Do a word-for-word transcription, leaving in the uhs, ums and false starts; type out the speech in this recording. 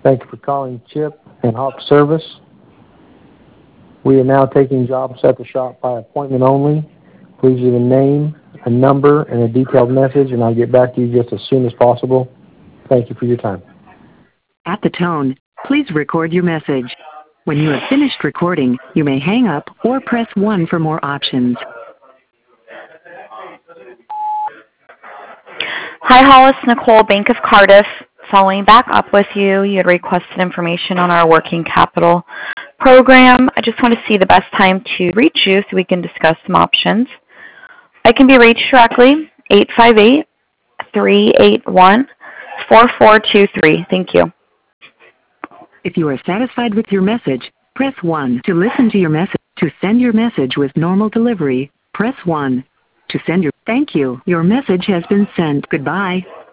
Thank you for calling Chip and Hawk Service. We are now taking jobs at the shop by appointment only. Please leave a name, a number, and a detailed message, and I'll get back to you just as soon as possible. Thank you for your time. At the tone, please record your message. When you have finished recording, you may hang up or press one for more options. Hi, Hollis. Nicole, Bank of Cardiff. Following back up with you, you had requested information on our working capital program. I just want to see the best time to reach you so we can discuss some options. I can be reached directly, eight five eight, three eight one, four four two three. Thank you. If you are satisfied with your message, press one. To listen to your message, to send your message with normal delivery, press one. To send your thank you. Your message has been sent. Goodbye.